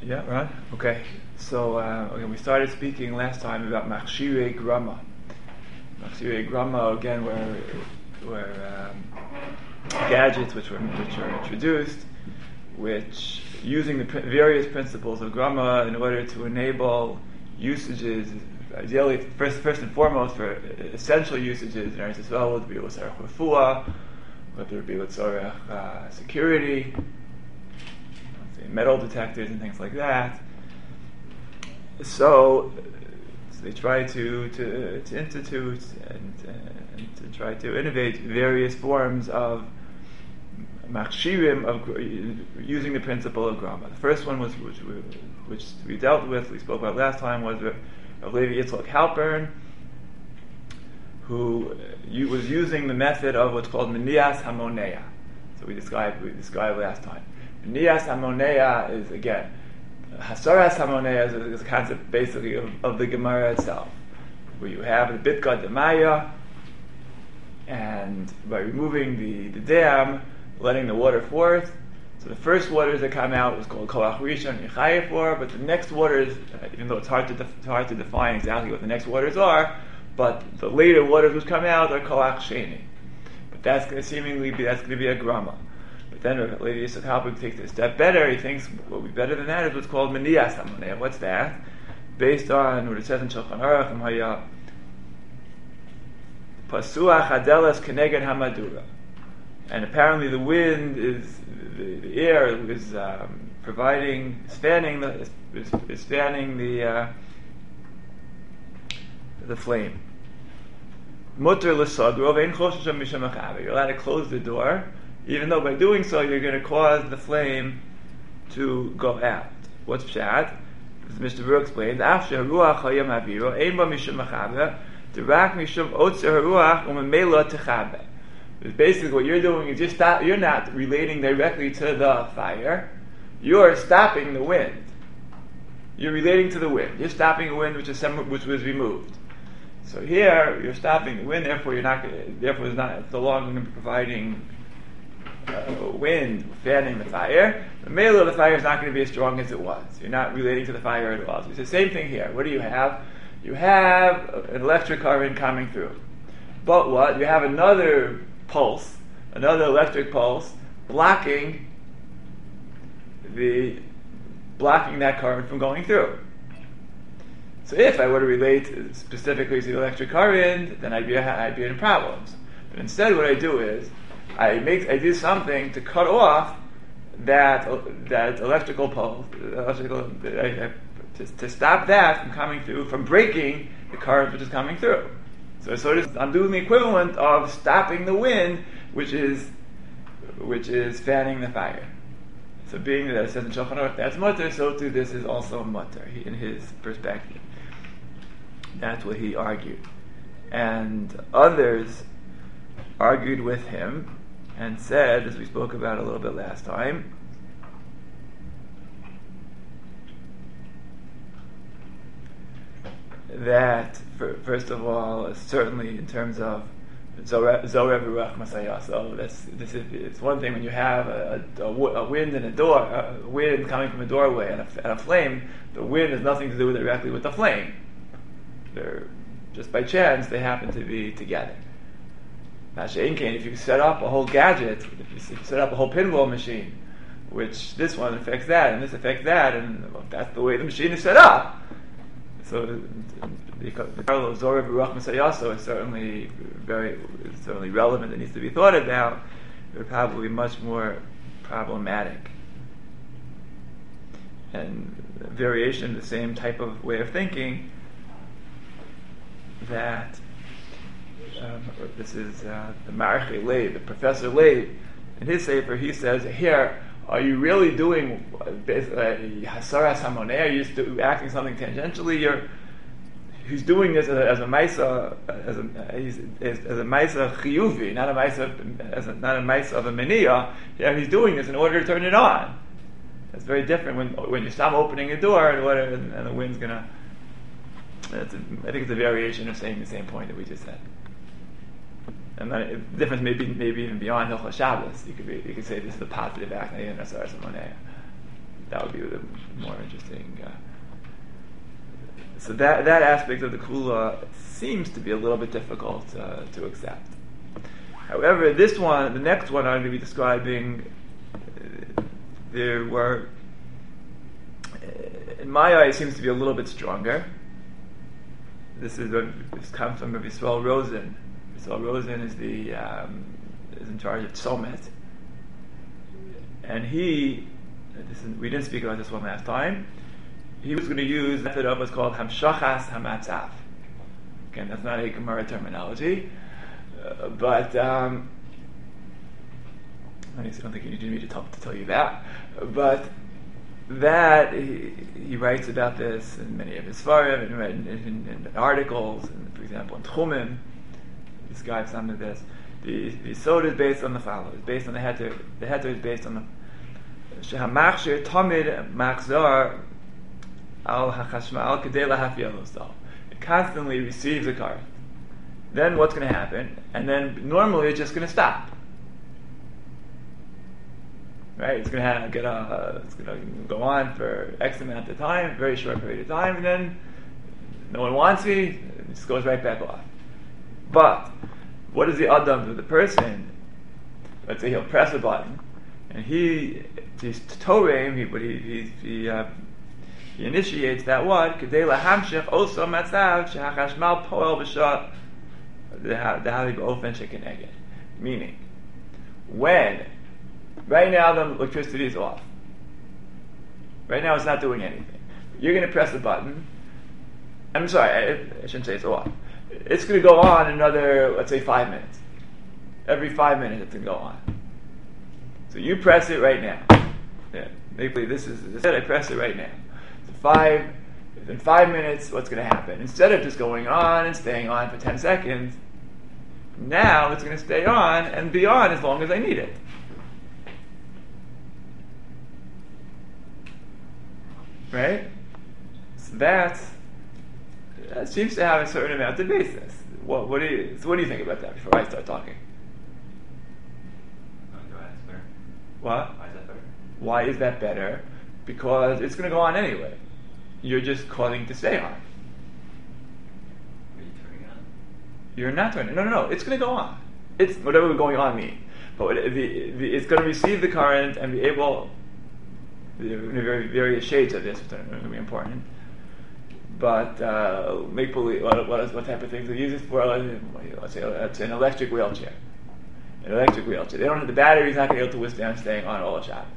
Yeah, right. Okay. So we started speaking last time about Machshirei Grama. Machshirei Grama again were gadgets which are introduced, which using the various principles of Grama in order to enable usages. Ideally, first and foremost, for essential usages in Eretz Yisrael would be l'tzarech refuah, whether it be l'tzarech security, metal detectors and things like that. So they try to institute and to try to innovate various forms of machshirim, of using the principle of Grama. The first one was which we dealt with, we spoke about last time, was of Levi Yitzchak Halpern, who was using the method of what's called Menias Hamonea. So we described last time. Menias Hamonea is, again, Hasaras Hamonea is a concept basically of the Gemara itself, where you have the Bitgat Demaya, and by removing the dam, letting the water forth. So the first waters that come out was called Koach Rishon Yechayefor, but the next waters, even though it's hard to define exactly what the next waters are, but the later waters which come out are Koach Sheni. But that's going to be a Grama. But then Levi Yitzchak Halpern takes it a step better. He thinks what would be better than that is what's called Menias Hamonea. What's that? Based on what it says in Shulchan Aruch, Haya Pasuach Hadelas Keneged Hamadura. And apparently the wind is, the air is fanning the flame. Mutter l'sadro ve'en choshesh misham achaber. You're allowed to close the door, even though by doing so you're going to cause the flame to go out. What's pshat? As Mr. Brewer explained, after haruach hayam aviro ein ba misham achaber, dirak misham otzer haruach umemela techaber. Basically, what you're doing is you're not relating directly to the fire. You're stopping the wind. You're relating to the wind. You're stopping the wind which was removed. So here you're stopping the wind. Therefore, it's no longer going to be providing wind fanning the fire. The middle of the fire is not going to be as strong as it was. You're not relating to the fire at all. So it's the same thing here. What do you have? You have an electric current coming through. But what? You have another electric pulse, blocking that current from going through. So if I were to relate specifically to the electric current, then I'd be in problems. But instead, what I do is I do something to cut off that electrical pulse, to stop that from coming through, from breaking the current which is coming through. So I'm doing the equivalent of stopping the wind, which is fanning the fire. So being that it says in Shulchan Aruch that's mutter, so too this is also mutter in his perspective. That's what he argued, and others argued with him and said, as we spoke about a little bit last time, that first of all, certainly in terms of Zorev Ruach Masayah. So it's one thing when you have a wind in a door, a wind coming from a doorway and a flame. The wind has nothing to do directly with the flame. They're just by chance they happen to be together. If you set up a whole gadget, if you set up a whole pinball machine, which this one affects that and this affects that, and that's the way the machine is set up. So the parallel of Zorev Ruach Masayaso is certainly relevant and needs to be thought about. It would probably be much more problematic. And a variation of the same type of way of thinking that this is the Marche Leib, the Professor Leib. In his sefer, he says, here, are you really doing Hasaras Hamonea? Are you just acting something tangentially? He's doing this as a Maisa, as a Maisa Chiyuvi, not a Maisa of a Meniya. Yeah, he's doing this in order to turn it on. It's very different when you stop opening a door and the wind's gonna. I think it's a variation of saying the same point that we just said. And the difference maybe even beyond Hilchos Shabbos. You could say this is a positive act, that would be the more interesting. So that aspect of the kula seems to be a little bit difficult to accept. However, the next one I'm going to be describing, there were, in my eye, it seems to be a little bit stronger. This comes from Rabbi Yisrael Rosen. Yisrael Rosen is is in charge of Tzomet, and we didn't speak about this one last time. He was going to use the method of what's called Hamshachas Hamatzav. Again, that's not a Gemara terminology, but I don't think you need me to tell you that. But that he writes about this in many of his svarim, in articles, and for example in Tchumim, he describes some of this. The Sod is based on the following. It's based on the heter. The heter is based on the Shehamachshir Tamid Machzor Al Hachashmal Kedei Lahafiyalosal. It constantly receives a current. Then what's going to happen? And then normally it's just going to stop. Right? It's going to go on for X amount of time, very short period of time, and then no one wants me. It just goes right back off. But what is the adam of the person? Let's say he'll press a button, and he's toreim, he initiates that what? Kedei lahamshich also matzav shehachashmal poel b'shah dehali b'ofen shekeneged. Meaning, when right now the electricity is off. Right now it's not doing anything. You're going to press the button. I'm sorry, I shouldn't say it's off. It's going to go on another, let's say, 5 minutes. Every 5 minutes it's going to go on. So you press it right now. Yeah, maybe this is it. I press it right now. So in 5 minutes, what's going to happen? Instead of just going on and staying on for 10 seconds, now it's going to stay on and be on as long as I need it. Right? So that seems to have a certain amount of basis. What do you think about that before I start talking? What? Why is that better? Why is that better? Because it's going to go on anyway. You're just calling to stay on. Are you turning on? You're not turning. No. It's going to go on. It's whatever going on means. But it's going to receive the current and be able. There are various shades of this, which are going to be important. But make believe. What type of things they use it for? Let's say it's an electric wheelchair. An electric wheelchair. They don't have the battery's not going to be able to withstand staying on all the Shabbos.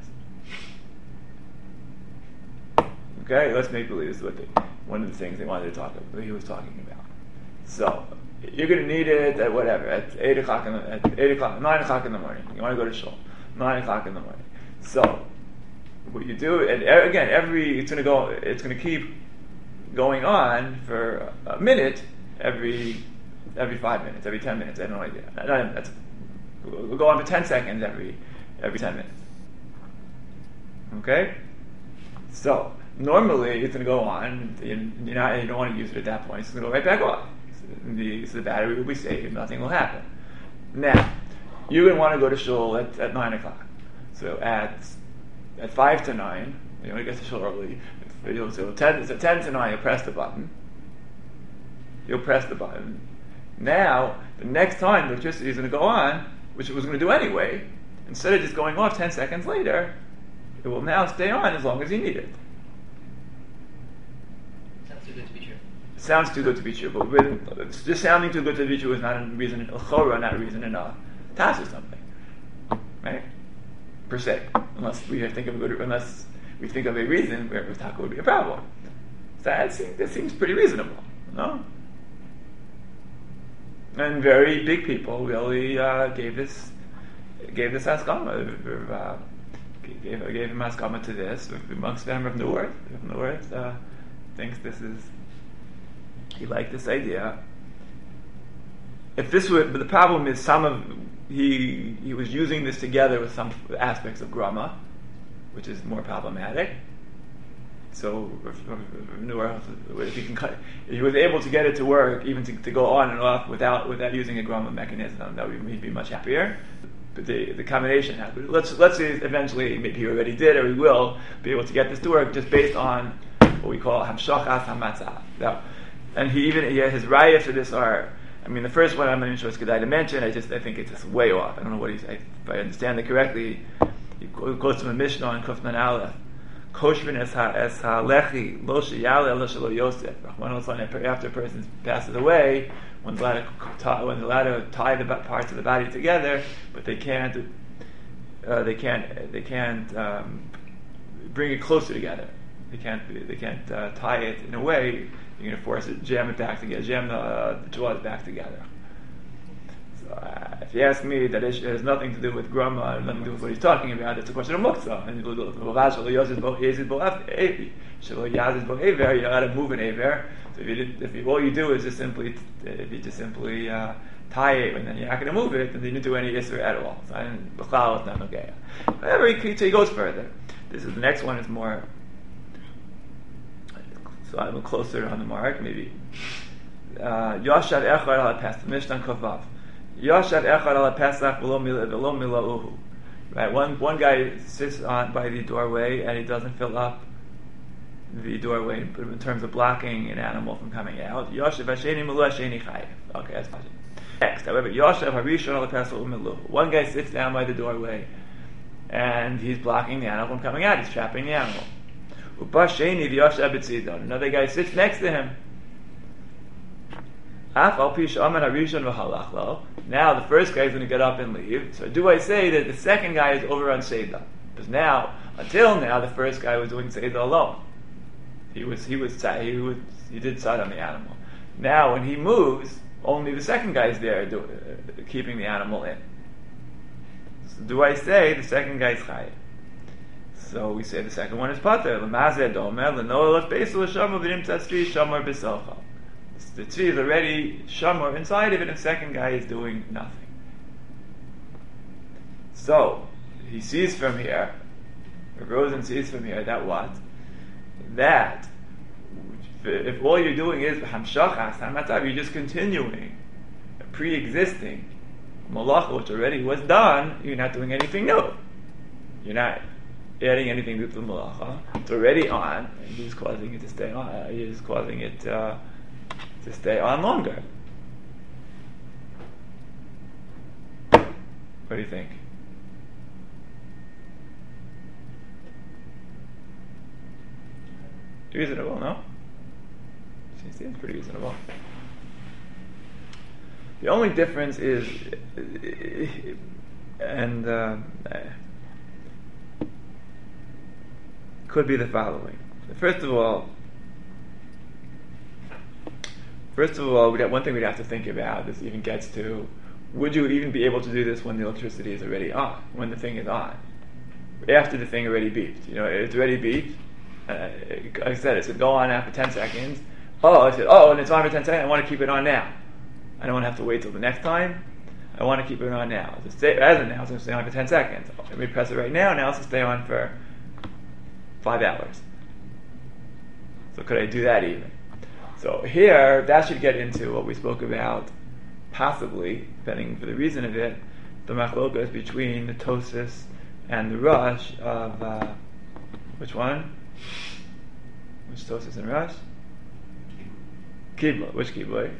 Okay, let's make believe this is one of the things they wanted to talk about. He was talking about. So you're going to need it at whatever at 9 o'clock in the morning. You want to go to shul 9 o'clock in the morning. So what you do, and again, it's going to keep going on for a minute every 5 minutes, every 10 minutes. I have no idea. We'll go on for 10 seconds every 10 minutes. Okay, so normally it's going to go on. You don't want to use it at that point. It's going to go right back off. So the battery will be saved. Nothing will happen. Now you're going to want to go to shul at 9 o'clock. So at 5 to 9, you want to get to shul early. So 10 to 9, you'll press the button. Now, the next time the electricity is going to go on, which it was going to do anyway, instead of just going off 10 seconds later, it will now stay on as long as you need it. Sounds too good to be true. Sounds too good to be true, but just sounding too good to be true is not a reason, not a reason enough to task or something, right? Per se, unless we think of a reason where taka would be a problem. So that seems pretty reasonable, no? And very big people really gave this haskama, gave him haskama to this. Amongst them, Rav Neuwirth thinks this is. He liked this idea. If this were, but the problem is he was using this together with some aspects of grama, which is more problematic. So if he was able to get it to work, even to go on and off without using a grama mechanism, that he'd be much happier. the combination happens. Let's say eventually maybe he already did or he will be able to get this to work just based on what we call hamshachas hamatzah. Now, and his raya for this are, I mean, the first one I'm not even sure it's good to mention. I think it's just way off. I don't know what if I understand it correctly. He quotes from a Mishnah on Kufman Aleph. Koshvin es halechi lo sheyale lo shelo yosef. After a person passes away, one's allowed to tie the parts of the body together, but they can't bring it closer together. They can't tie it in a way you're going to force it, jam it back together, jam the jaws back together. So if you ask me, that it has nothing to do with grama, nothing to do with what he's talking about. It's a question of muktzah. And you're allowed to move an aver. So if all you do is just simply tie it, and then you're not going to move it, then you didn't do any isra at all. So it's not okay. However, he goes further. This is the next one. Is more. So I'm closer on the mark, maybe. Yashav echad al pesach. Mishnah Kovav. Yashav echad al pesach v'lo milauhu. Right. One guy sits by the doorway and he doesn't fill up the doorway in terms of blocking an animal from coming out. Yashav hasheni milu hasheni chayiv. Okay, that's fine. Next, however, Yashav harishon al pesach u'milu. One guy sits down by the doorway and he's blocking the animal from coming out. He's trapping the animal. Another guy sits next to him. Now the first guy is going to get up and leave. So do I say that the second guy is over on Seder? Because until now, the first guy was doing Seder alone. He did side on the animal. Now when he moves, only the second guy is there keeping the animal in. So do I say the second guy is chayiv? So we say the second one is pater. The tree is already shamor inside of it, and the second guy is doing nothing. So he sees from here, Rosen sees from here that what? That if all you're doing is hamshachas hamatav, you're just continuing a pre-existing malacha which already was done. You're not doing anything new. You're not adding anything to the malacha. It's already on, and he's causing it to stay on. He's causing it to stay on longer. What do you think? Reasonable, no? Seems pretty reasonable. The only difference is, could be the following. First of all, one thing we'd have to think about, this even gets to, would you even be able to do this when the electricity is already on, when the thing is on? After the thing already beeped. It's already beeped. Like I said, it said go on after 10 seconds. And it's on for 10 seconds, I want to keep it on now. I don't want to have to wait till the next time. I want to keep it on now. As of now, it's going to stay on for 10 seconds. Let me press it right now, now it's going to stay on for 5 hours. So could I do that even? So here, that should get into what we spoke about, possibly, depending for the reason of it, the machlokas between the Tosis and the Rush of, which one? Which Tosis and Rush? Kibla. Which Kibla?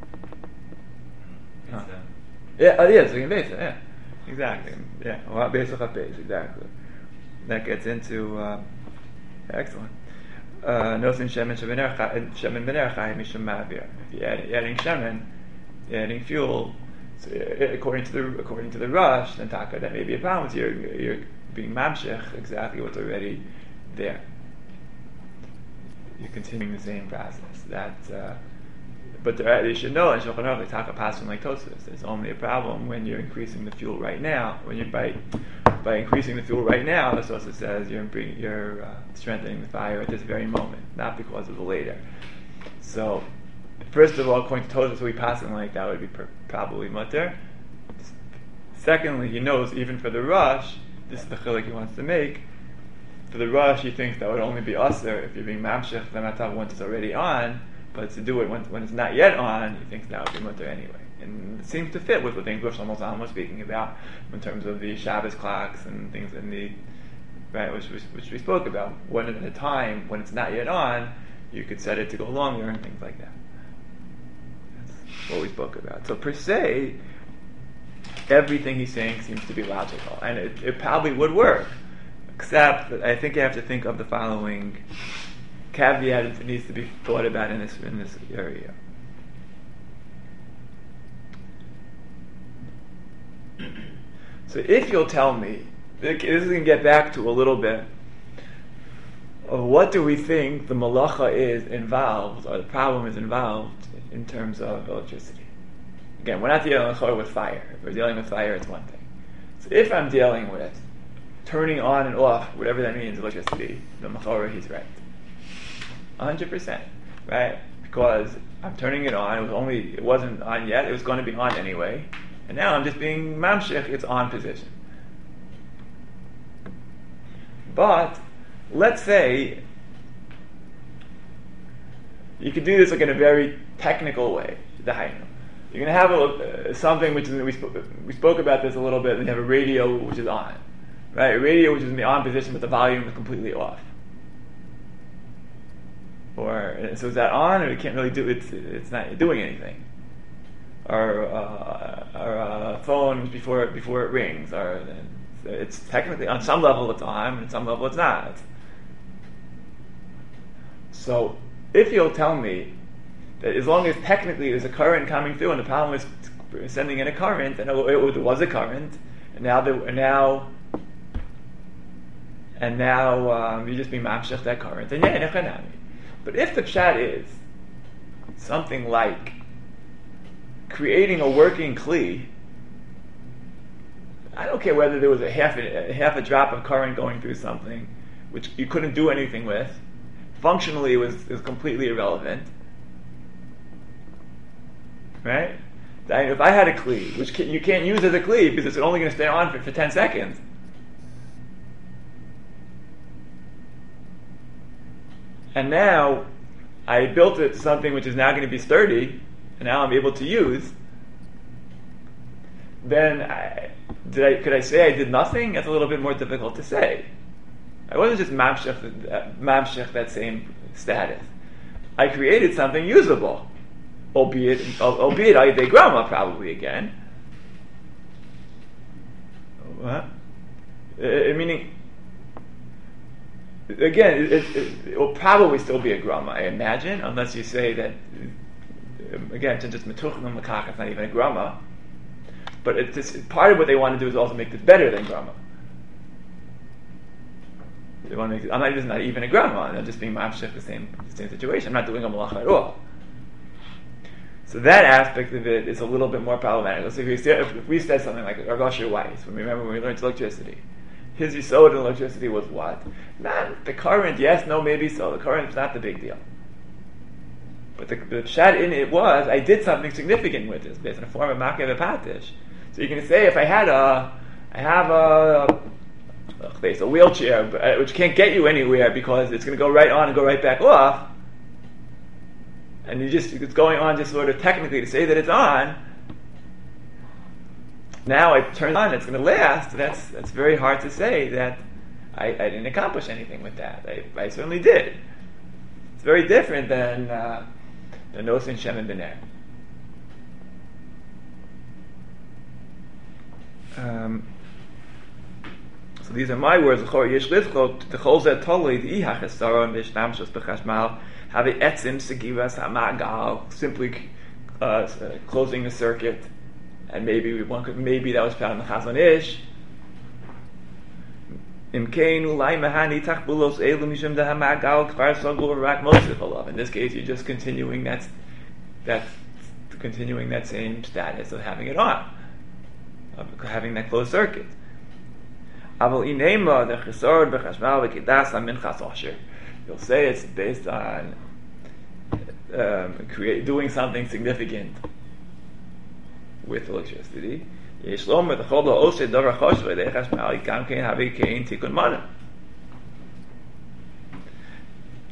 Yes, yeah. Exactly. Yeah. Exactly. That gets into excellent. Nosin shemen bener mishum ma'avir. If you're adding shemen, adding fuel, so according to the Rush, then taka, that may be a problem with you're being mamshech exactly what's already there. You're continuing the same process. But you should know in Shulchan Aruch, taka passion like Tosfos. There's only a problem when you're increasing the fuel right now. When you're by increasing the fuel right now, the Tosfos says you're strengthening the fire at this very moment, not because of the later. So, first of all, according to Tosfos, we passing like that would be probably mutter. Secondly, he knows even for the Rush, this is the chiluk he wants to make. For the Rush, he thinks that would only be aser if you're being mamshech the matav once it's already on. But to do it when it's not yet on, he thinks that would be mutter anyway. And it seems to fit with the things Rav Shlomo Zalman was speaking about in terms of the Shabbos clocks and things in the right, which we spoke about. When at a time when it's not yet on, you could set it to go longer and things like that. That's what we spoke about. So per se, everything he's saying seems to be logical, and it probably would work, except that I think you have to think of the following caveat that needs to be thought about in this area. So if you'll tell me, this is going to get back to a little bit of what do we think the malacha is involved, or the problem is involved in terms of electricity. Again, we're not dealing with fire. If we're dealing with fire, it's one thing. So if I'm dealing with turning on and off, whatever that means, electricity, the Machorah, he's right. 100%, right? Because I'm turning it on, it wasn't on yet, it was going to be on anyway, and now I'm just being mamshich, it's on position. But, let's say, you could do this like in a very technical way, the Hainu. You're going to have something which is, we spoke about this a little bit, and you have a radio which is on, right? A radio which is in the on position, but the volume is completely off. So is that on, or it can't really do? It's not doing anything. Or a phone before it rings, or it's technically on some level it's on, and on some level it's not. So if you'll tell me that as long as technically there's a current coming through, and the problem is sending in a current, and there was a current, and now you just be mamshech that current, then yeah, nechanami. But if the pshat is something like creating a working kli, I don't care whether there was a half a drop of current going through something which you couldn't do anything with. Functionally, it was completely irrelevant. Right? If I had a kli, which you can't use as a kli because it's only going to stay on for 10 seconds. And now I built it to something which is now going to be sturdy, and now I'm able to use. Then could I say I did nothing? That's a little bit more difficult to say. I wasn't just mamshech that same status. I created something usable, albeit Ayidei Grama probably again. What? Meaning. Again, it will probably still be a grama, I imagine, unless you say that, again, since it's metuchlim l'kach, it's not even a grama. But part of what they want to do is also make this better than grama. They want to make this is not even a grama, I'm just being mamshech the same situation. I'm not doing a malacha at all. So that aspect of it is a little bit more problematic. So if we said something like Rav Asher Weiss, when we learned electricity, his yisod in electricity was what? Not the current, yes, no, maybe so. The current's not the big deal. But the pshat in it was, I did something significant with this, based on a form of makev patish. So you can say, if I have a wheelchair, which can't get you anywhere because it's going to go right on and go right back off, and it's going on just sort of technically to say that it's on. Now I turn it on, it's going to last. That's very hard to say that I didn't accomplish anything with that. I certainly did. It's very different than the Nosin Shem and B'ner. So these are my words. Simply closing the circuit. And maybe that was found in the Chazon Ish. In this case, you're just continuing that same status of having it on, of having that closed circuit. You'll say it's based on doing something significant with electricity.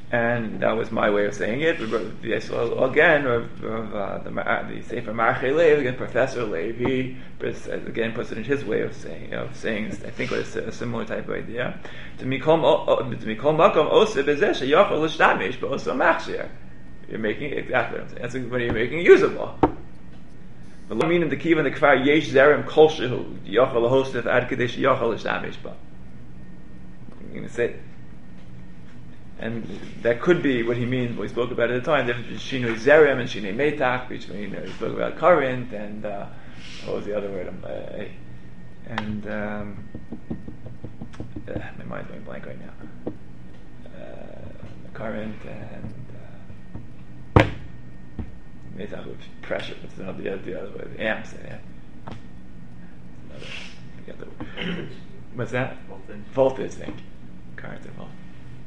And that was my way of saying it. So again, the Sefer Marchei Lev, again, Professor Lev, he again puts it in his way of saying, I think it's a similar type of idea. To mikol makom osa b'zeh sheyachol l'shtamish b'osa machshir. You're making exactly what I'm saying. That's when you're making it usable. But lo meaning the kiva the kfar yesh zerem kol shehu yachol lahosef ad kedei sheyachol l'shtamish ba. You're going to say. And that could be what he means, what we spoke about at the time, the difference between Shinui Zerem and Shinui Metach, between, he spoke about current and, what was the other word? My mind's going blank right now. Current and, Metach was pressure, it's not the other word, amps, forget the word. What's that? Voltage, thank you. Current and voltage.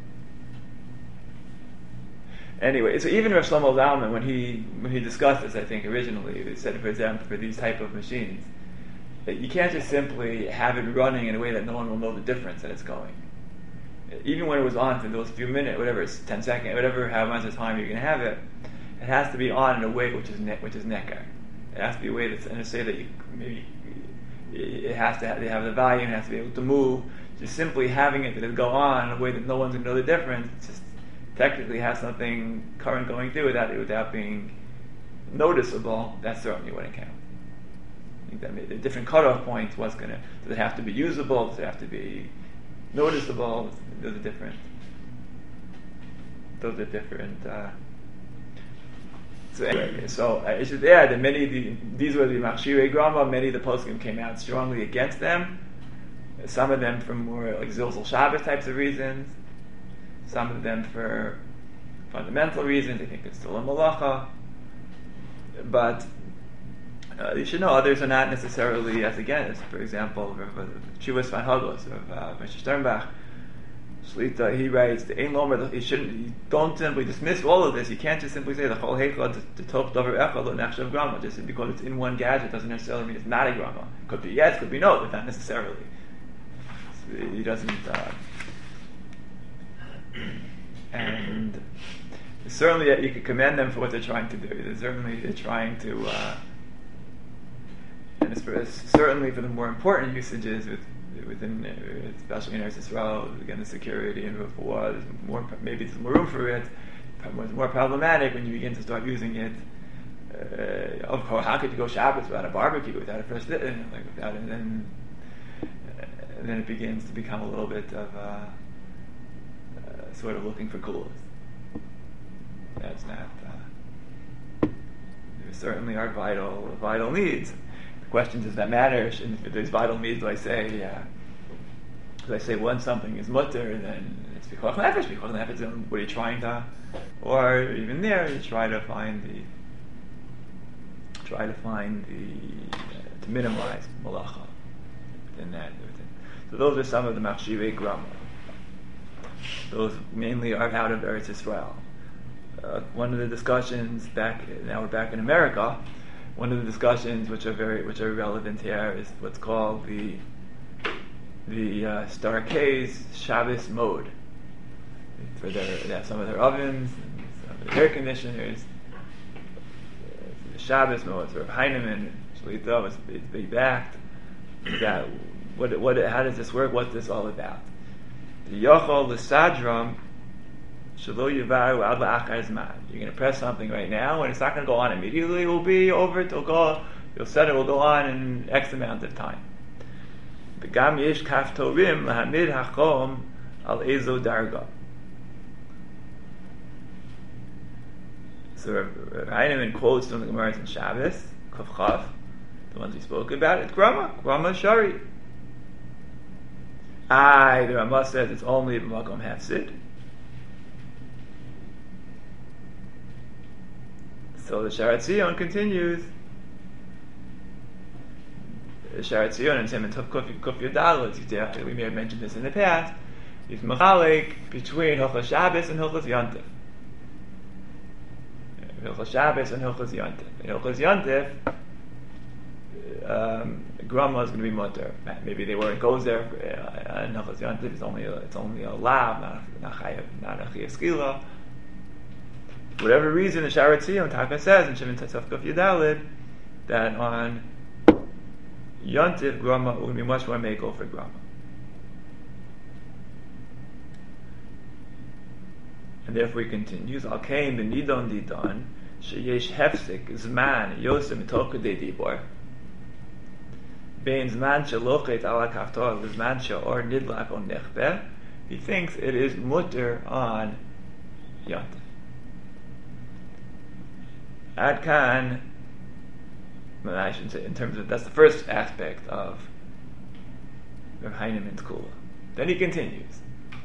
Anyway, so even Rav Shlomo Zalman, when he discussed this, I think originally, he said, for example, for these type of machines, that you can't just simply have it running in a way that no one will know the difference that it's going. Even when it was on for those few minutes, whatever, it's 10 seconds, whatever, how much of time you can have it, it has to be on in a way which is nekar. It has to be a way that's, and to say that it has to have the volume, it has to be able to move. Just simply having it that it go on in a way that no one's going to know the difference, it's just technically has something current going through without being noticeable, that certainly wouldn't count. I think that the different cutoff points does it have to be usable, does it have to be noticeable, those are different. So anyway, I should add that these were the Machshirei Grama, many of the poskim came out strongly against them, some of them for more like Zilzal Shabbos types of reasons, some of them for fundamental reasons. I think it's still a malacha, but you should know others are not necessarily as against. For example, Chuvas Van Hagos of Mr. Sternbach, Shlita, he writes, you don't simply dismiss all of this. You can't just simply say the whole heichal the top davar echad lo nechshav grama just because it's in one gadget doesn't necessarily mean it's not a grama. Could be yes, could be no, but not necessarily. So he doesn't. And certainly you could commend them for what they're trying to do. They're trying to, and certainly for the more important usages within, especially in Eretz Yisrael, again the security and refuah, maybe there's more room for it. It's more problematic when you begin to start using it. Of course, how could you go Shabbos without a barbecue, without a fresh and then it begins to become a little bit of sort of looking for coolness. That's not. There certainly are vital needs. The question, does that matter? If there's vital needs, do I say once something is mutter, then it's because nefesh. What are you trying to? Or even there, you try to minimize malacha within that. So those are some of the Machshirei Grama. Those mainly are out of Eretz Yisrael. One of the discussions now we're back in America. One of the discussions which are relevant here is what's called the Starkey's Shabbos mode. For they have some of their ovens, and some of their air conditioners. The Shabbos mode, sort of Heinemann, Shlita was big backed. How does this work? What's this all about? The Yochol, the Sadram, Shalo Yuvaru Ad La'achar Zman. You're going to press something right now, and it's not going to go on immediately. It will be over. You'll set it will go on in X amount of time. Begam Yesh Kaftorim Lahamid Hachom Al Ezo Darga. So Heinemann quotes from the Gemara in Shabbos, Kaf Chaf, the ones we spoke about. It's Grama Shari. The Ramah says it's only B'makom Hafsid. So the Sharat Zion continues. The Sharat Zion and Simon Tov Kuf Yodalot, we may have mentioned this in the past, is Mechalek between Hilchos Shabbos and Hilchos Yontif. Hilchos Shabbos and Hilchos Yontif. In Hilchos Yontif, Grama is going to be mutter. Maybe they weren't goes there. In Hilchos Yontif, it's only a lav, not a chiyuv skila. whatever reason, the Sha'ar HaTziyun, Taka says in Shemini Tzaf Kuf Yudalid, that on Yontif, Grama would be much more mekel for Grama. And therefore he continues, Al Kain b'nidon didon, sheyesh hefsik zman yosem mitoch kedei dibor, bein zman shelochet ala kaftor v'zman she'or nidlak on nechbeh. He thinks it is mutter on Yontif. Ad kan, I shouldn't say, in terms of, that's the first aspect of Rav Heinemann's Kula. Then he continues.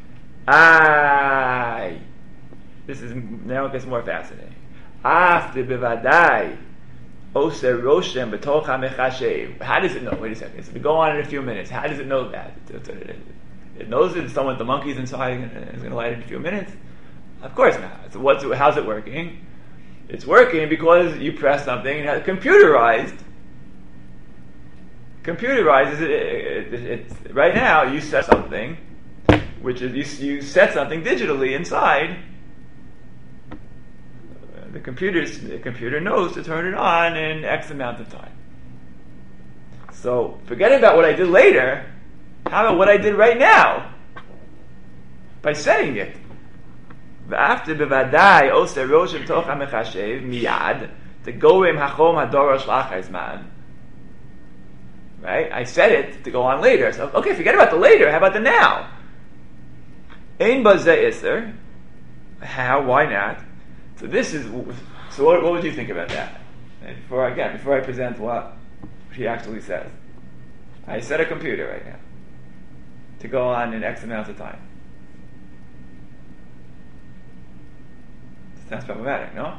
This is, now it gets more fascinating. After bevadai, oser roshem b'toch ha'mechashev. How does it know? Wait a second. So we go on in a few minutes. How does it know that? It knows that someone with the monkeys inside is going to light it in a few minutes? Of course not. So how's it working? It's working because you press something and it's computerized. Computerized is right now you set something, which is you set something digitally inside. The computer knows to turn it on in X amount of time. So forget about what I did later. How about what I did right now? By setting it. After bevadai oser roshem toch hamechashev miyad the gorim hachom hadorosh lachais man. Right? I said it to go on later. So okay, forget about the later. How about the now? Ein bazeh iser. How? Why not? So this is. So what would you think about that? And before I present what he actually says, I set a computer right now to go on in X amount of time. Sounds problematic, no?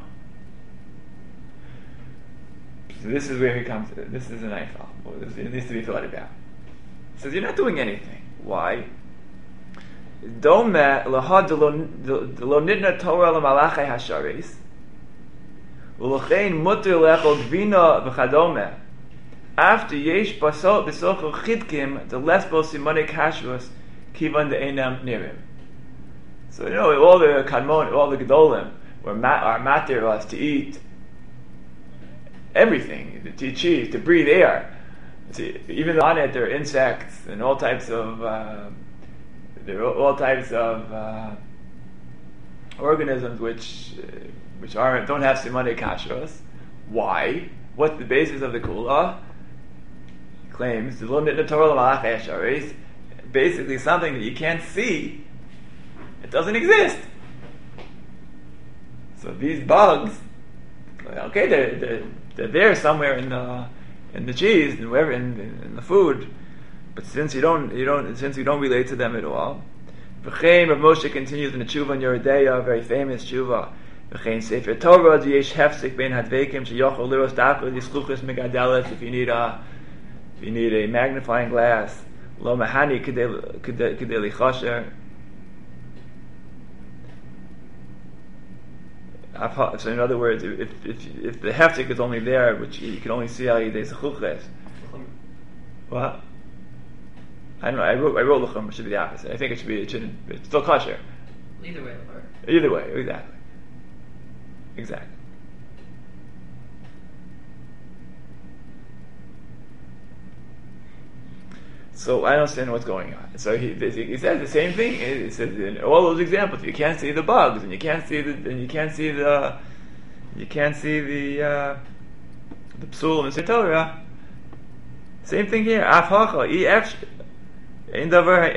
So this is where he comes. This is an eifal. It needs to be thought about. He says you're not doing anything. Why? Dome lahad lo nidna Torah lemalachei hasharis u'lechein muter lechol gvina v'chadome after yesh basot b'socho chidkim the lesbo simone kashrus kivan de'enam nirim. So all the kadmon, all the gedolim are matir us to eat everything, to eat cheese, to breathe air. Even on it, there are insects and all types of organisms which don't have simone kashrus. Why? What's the basis of the kula? He claims basically something that you can't see. It doesn't exist. So these bugs, okay, they're there somewhere in the cheese and wherever in the food, but since you don't relate to them at all. V'chein Rav Moshe continues in the tshuva in Yeridea, a very famous tshuva. V'chein Sefer Torah yesh hefsek bein hadvekim sheyochol liros dafka yisluchus megadelet. If you need a magnifying glass, lo mahani kedei lichasher. So in other words, if the heftik is only there, which you can only see al yidei zechuches. What? I don't know. I wrote l'chum. It should be the opposite. I think it shouldn't. It's still kosher. Either way, or either way, exactly. So I don't understand what's going on. So he says the same thing. He says in all those examples, you can't see the bugs, and you can't see the psul and the Torah. Same thing here. Ein davar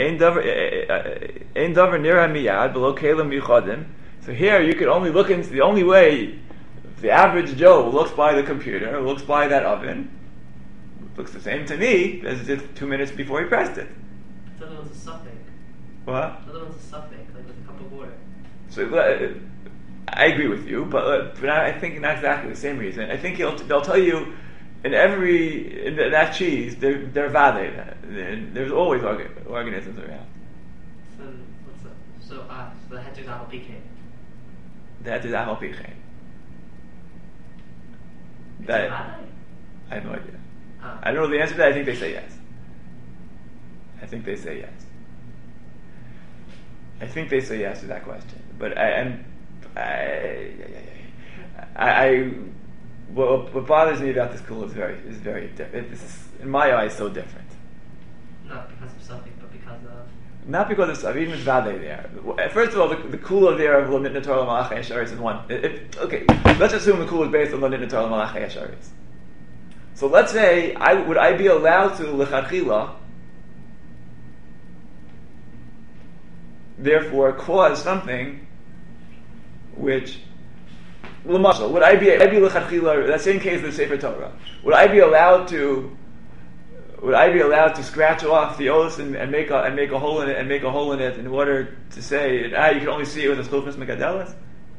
nira miyad below kelim yuchadim. So here you could only look into the only way the average Joe looks by the computer, looks by that oven. Looks the same to me as it did 2 minutes before he pressed it. The other one's a suffix. What? The other one's a suffix, like with a cup of water. So I agree with you, but I think not exactly the same reason. I think they'll tell you in that cheese they're vade. There's always organisms around. So what's that? So the heter apple pecan. The heter apple pecan. I have no idea. I don't know the answer to that. I think they say yes. I think they say yes to that question. But what bothers me about this kula is very different. This is, in my eyes, so different. Not because of something, but because of. Not because of even Zvade there. First of all, the kula there of Lonit Natorah Malachei Yesharis is one. Okay, let's assume the kula is based on Lonit Natorah Malachei Yesharis. So let's say, would I be allowed to lechatchila, therefore cause something which, would I be lechatchila, that same case of the Sefer Torah, would I be allowed to scratch off the oaths and make a hole in it in order to say you can only see it with a schufas mekadelas?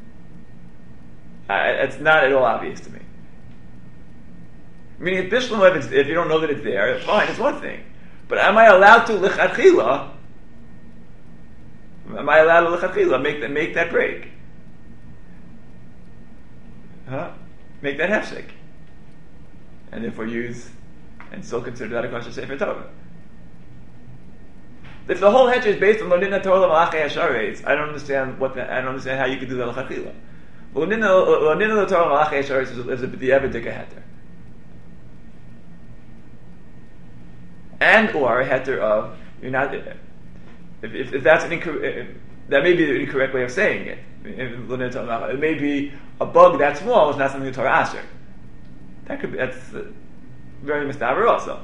It's not at all obvious to me. Meaning, if you don't know that it's there, fine, it's one thing. But am I allowed to lechatchila? Am I allowed to lechatchila make that break? Make that hefsek, and therefore use and still consider that a kosher sefer Torah. If the whole heter is based on Lonit Torah Malachei Yesharis, I don't understand how you could do that lechatchila. Lonit Torah Malachei Yesharis is a b'di'evet heter, and or a heter of you're not. If that's that may be the incorrect way of saying it. It may be a bug that small is not something the Torah asked. That's very mistaber also.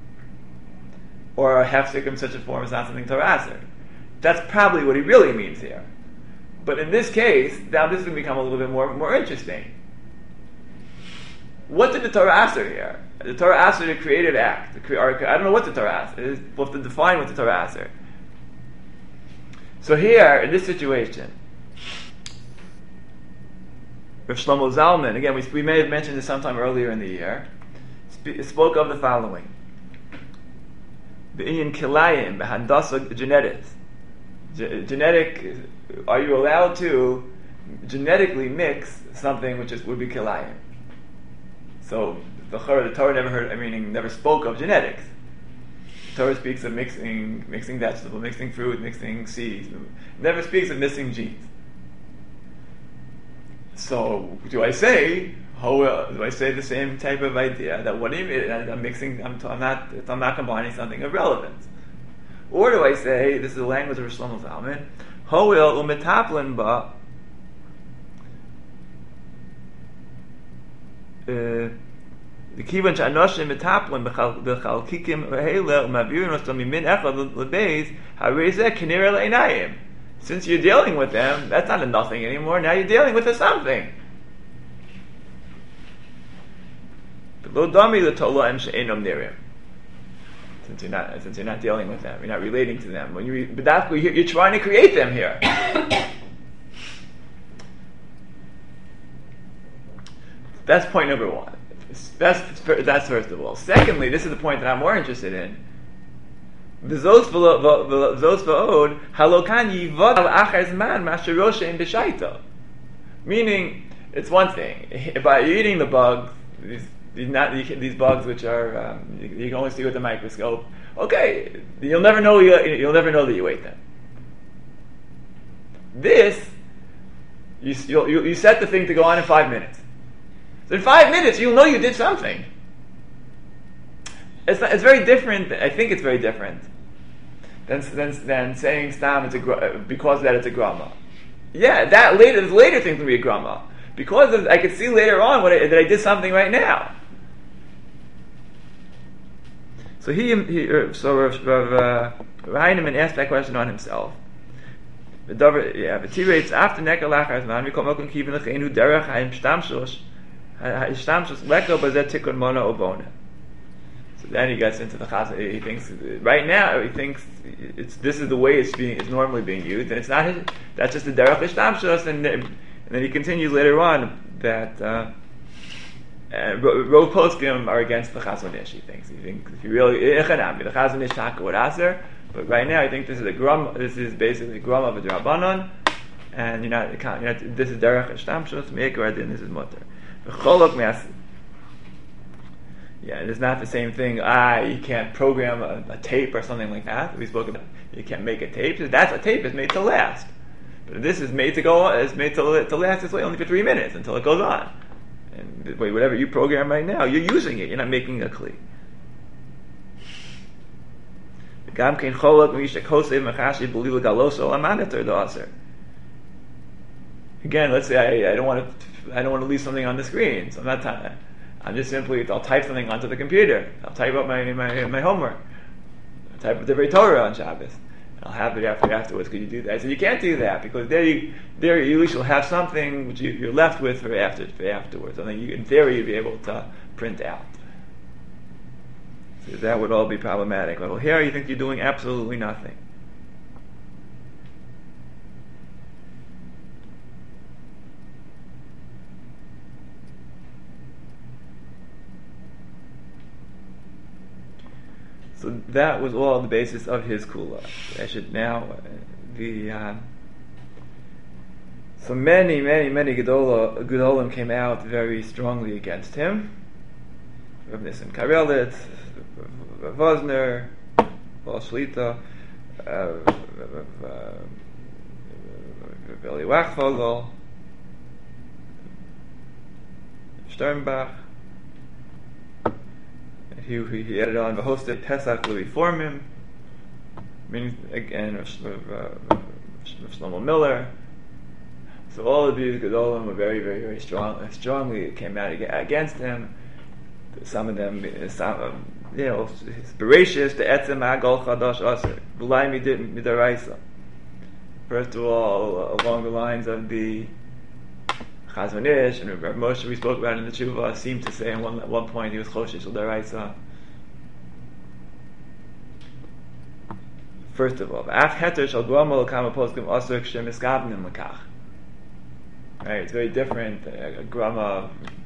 Or a hefsek in such a form is not something Torah asked. That's probably what he really means here. But in this case, now this is going to become a little bit more interesting. What did the Torah ask here? The Torah asked her to create an act. I don't know what the Torah asked. We'll have to define what the Torah asked her. So here, in this situation, Rav Shlomo Zalman, again, we may have mentioned this sometime earlier in the year, spoke of the following. B'inyan kilayim, b'handasa genetics. Are you allowed to genetically mix something which would be kilayim? So, the Torah never spoke of genetics. The Torah speaks of mixing vegetables, mixing fruit, mixing seeds. It never speaks of mixing genes. So, do I say the same type of idea that what do you mean? I'm mixing. I'm not combining something of relevance, or do I say this is the language of Shlomo Zalman? Hoel umetaplen ba. The kivan shanoshim metaplen bechalkikim vehela umavirin osam min echad lebeis harizeh kinir leinayim. Since you're dealing with them, that's not a nothing anymore. Now you're dealing with a something. Since you're not dealing with them, you're not relating to them. When you're trying to create them here. That's point number one. That's first of all. Secondly, this is the point that I'm more interested in. Meaning, it's one thing by eating the bugs, these bugs which are you can only see with the microscope. Okay, you'll never know that you ate them. This you set the thing to go on in 5 minutes. So in 5 minutes, you'll know you did something. It's very different. I think it's very different than saying stam because of that it's a grama. Yeah, there's later things will be a grama because I could see later on that I did something right now. So Rav Heinemann asked that question on himself. But after nekal lachar zman, we come up and kiven lecheinu derech haim shtamshus leko bazet tikun mona obona. So then he gets into the chazal. He thinks this is the way it's normally being used, and it's not his. That's just the derech shtamshus, and then he continues later on that Rov poskim are against the Chazon Ish. He thinks if you really the Chazon Ish taka with aser, but right now I think this is basically a grum of a drabanan, and this is derech shtamshus meikar adin. This is mutter. Yeah, it is not the same thing. You can't program a tape or something like that. We spoke about you can't make a tape. A tape is made to last. This is made to go. It's made to last this way only for 3 minutes until it goes on. And whatever you program right now, you're using it. You're not making a kli. Again, let's say I don't want to leave something on the screen, so I'm just simply I'll type something onto the computer. I'll type up my homework. I'll type up the Divrei Torah on Shabbos. I'll have it afterwards. Could you do that? I said you can't do that because there you at least you'll have something which you're left with for afterwards. Something in theory you'd be able to print out. So that would all be problematic. Well, here you think you're doing absolutely nothing. So that was all the basis of his kula. I should now so many gedolim came out very strongly against him. Rav Nissim Karelitz, Rav Vosner, Baal Shlita, Rav Eli Wachvogel, Sternbach. He added on the hosted Pesach Louis Forman, meaning again Shlomo Miller. So all of these gedolim were very, very, very strongly came out against him. Some of them, Bereshis the Etzem Agol Chadash Aser B'lai Midaraisa. First of all, along the lines of the Chazon Ish and Rav Moshe we spoke about in the Tshuva seemed to say at one point he was Choshesh L'Daraisa. First of all, Af Heter Shal Grama L'Kama Poskim Aser K'Shem Iskabnim L'Kach. Right, it's very different. Grama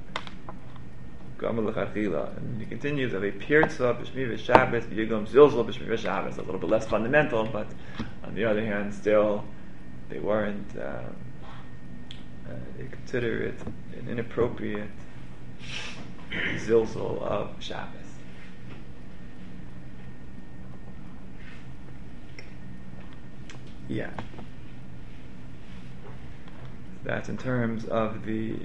L'Chachila, and he continues of a Pirtza B'Shmi V'Shabbos V'Yigom Zilzal B'Shmi V'Shabbos. A little bit less fundamental, but on the other hand, still they weren't. They consider it an inappropriate zilzal of Shabbos. Yeah. That's in terms of the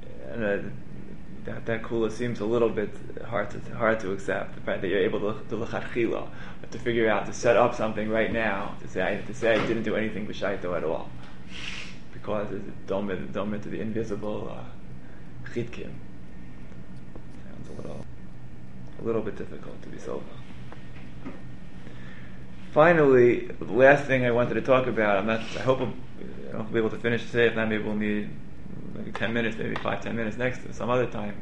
that kula seems a little bit hard to accept. The fact that you're able to l'chadchila, to figure out to set up something right now to say I didn't do anything b'shaito at all. Because it's domed to the invisible chitkim. Sounds a little bit difficult to be sober. Finally, the last thing I wanted to talk about. I hope I'll be able to finish today. If not, maybe we'll need maybe 10 minutes, maybe 5-10 minutes next some other time.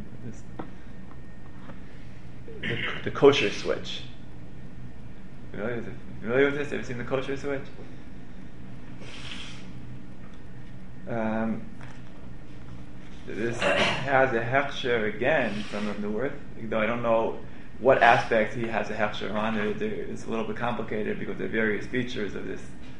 The kosher switch. Familiar with this? Have you seen the kosher switch? This has a hechsher again from Rav Neuwirth, though I don't know what aspect he has a hechsher on. It's a little bit complicated because there are various features of this.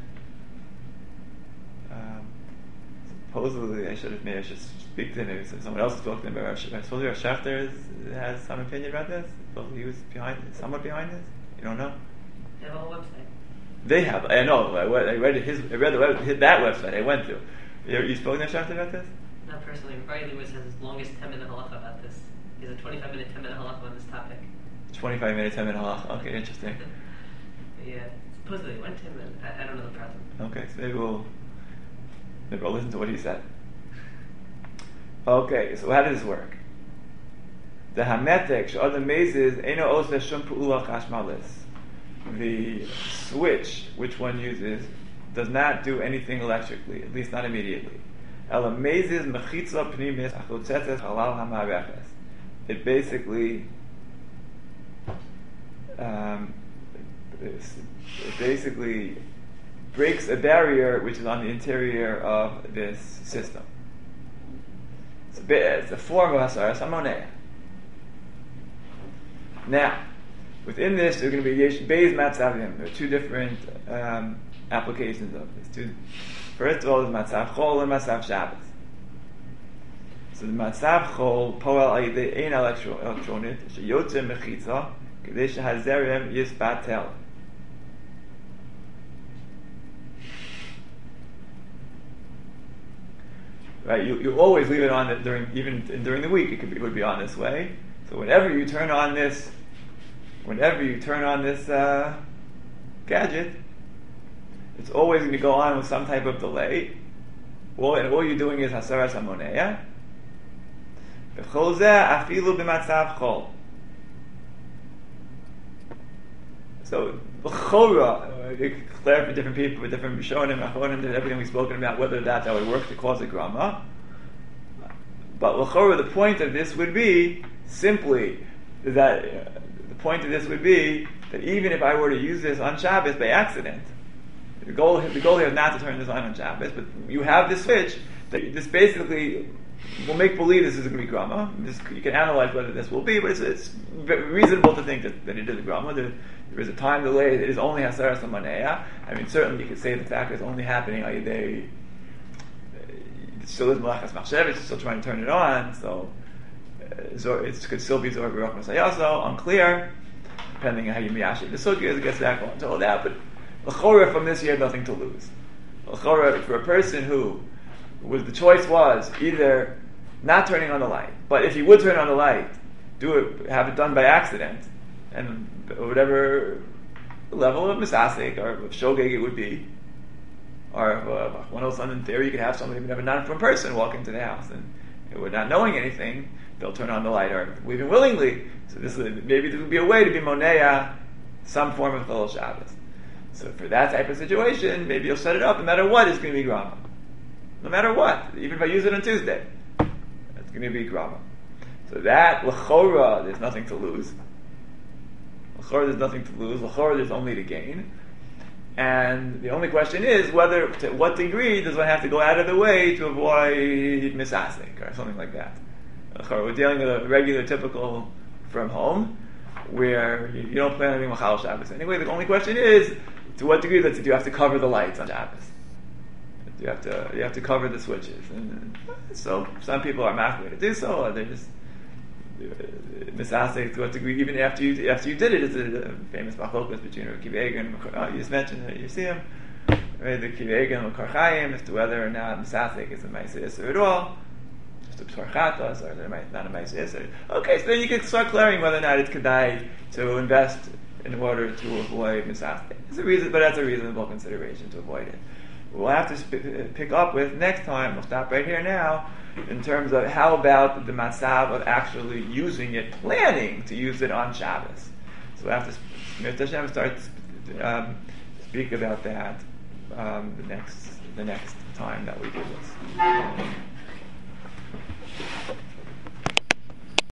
Supposedly, I should speak to him. Maybe someone else spoke to him. But supposedly, Rav Schechter has some opinion about this. Supposedly, he was somewhat behind this. You don't know? They have a whole website. They have. I know. I read that website. I went to. You spoke to Schechter about this? Not personally. Rabbi Lewis has his longest 10-minute halacha about this. He has a 25-minute, 10-minute halacha on this topic. 25-minute, 10-minute halacha. Okay, interesting. Yeah, supposedly went to him, and I don't know the present. Okay, so maybe I'll listen to what he said. Okay, so how does this work? The hametek she'adam mezes eino oseh shum pu'ula chashmalis. The switch which one uses does not do anything electrically, at least not immediately. It basically breaks a barrier which is on the interior of this system. It's a form of Hasaras Hamonea. Now, within this, there are going to be Beis Matzavim. There are two different applications of this. First of all, there's Matzav Chol and Matzav Shabbos. So the Matzav Chol, Poel Ayidei Ein Elektronit, Sheyotze Mechitza, Kedei Shehazerem Yisbatel. right? You always leave it on during the week. It would be on this way. So whenever you turn on this gadget, it's always going to go on with some type of delay. And all you're doing is hasaras hamoneya. V'chol zeh afilu b'matzav chol. So l'chora, it's clear for different people, for different rishonim, achronim, everything we've spoken about, whether that would work to cause a grama. But l'chora, the point of this would be simply that even if I were to use this on Shabbos by accident, the goal here is not to turn this on Shabbos, but you have this switch. This basically will make believe this is going to be grama. You can analyze whether this will be, but it's reasonable to think that it is a grama. There is a time delay. It is only hasaras hamoneya. I mean, certainly you could say the fact that it's only happening on day. It still is malachas machshev. It's still trying to turn it on, so it could still be Zohar Baruch Masayaso. Unclear, depending on how you miyashiv the sugya, it gets back onto all that. But l'chora from this, you have nothing to lose. L'chora, for a person who the choice was either not turning on the light, but if you would turn on the light, have it done by accident, and whatever level of misasik or of shogeg it would be, or one of in theory, you could have somebody who never not from person walk into the house, and we're not knowing anything, they'll turn on the light, or even willingly. So maybe there would be a way to be moneya some form of Chol Shabbos. So for that type of situation, maybe you'll set it up. No matter what, it's going to be grama. No matter what, even if I use it on Tuesday, it's going to be grama. So that l'chora, there's nothing to lose. L'chora, there's nothing to lose. L'chora, there's only to gain. And the only question is to what degree does one have to go out of the way to avoid misasik or something like that. L'chora, we're dealing with a regular, typical from home, where you don't plan on being Machal Shabbos anyway. The only question is, to what degree do you have to cover the lights on Shabbos? You have to cover the switches, and so some people are machmir to do so. Or they just misasik to what degree. Even after you did it, it's a famous machlokas between Rav Akiva Eiger and you just mentioned that you see him, right? The Akiva Eiger and Makar Chaim as to whether or not misasik is a ma'aseh iser at all, just a psar chatas, or not a ma'aseh iser. Okay, so then you can start clearing whether or not it's kedai to invest in order to avoid misasik. It's a reason, but that's a reasonable consideration to avoid it. We'll have to pick up with next time. We'll stop right here now in terms of how about the matzav of actually using it, planning to use it on Shabbos. So we'll have to start speak about that the next time that we do this.